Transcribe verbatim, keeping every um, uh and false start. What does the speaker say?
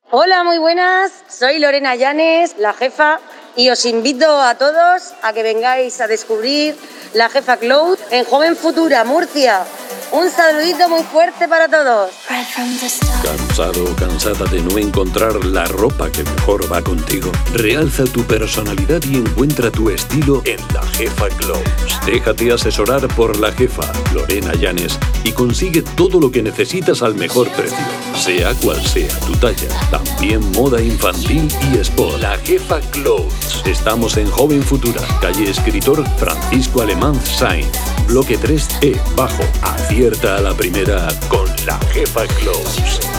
Hola, muy buenas. Soy Lorena Llanes, la jefa, y os invito a todos a que vengáis a descubrir la Jefa Cloud en Joven Futura, Murcia. Un saludito muy fuerte para todos. ¿Cansado o cansada de no encontrar la ropa que mejor va contigo? Realza tu personalidad y encuentra tu estilo en la Jefa Clothes. Déjate asesorar por la jefa, Lorena Llanes, y consigue todo lo que necesitas al mejor precio, sea cual sea tu talla. También moda infantil y sport. La Jefa Clothes. Estamos en Joven Futura, calle Escritor Francisco Alemán Sainz, bloque tres E, bajo. Acierta a la primera con la Jefa Clothes.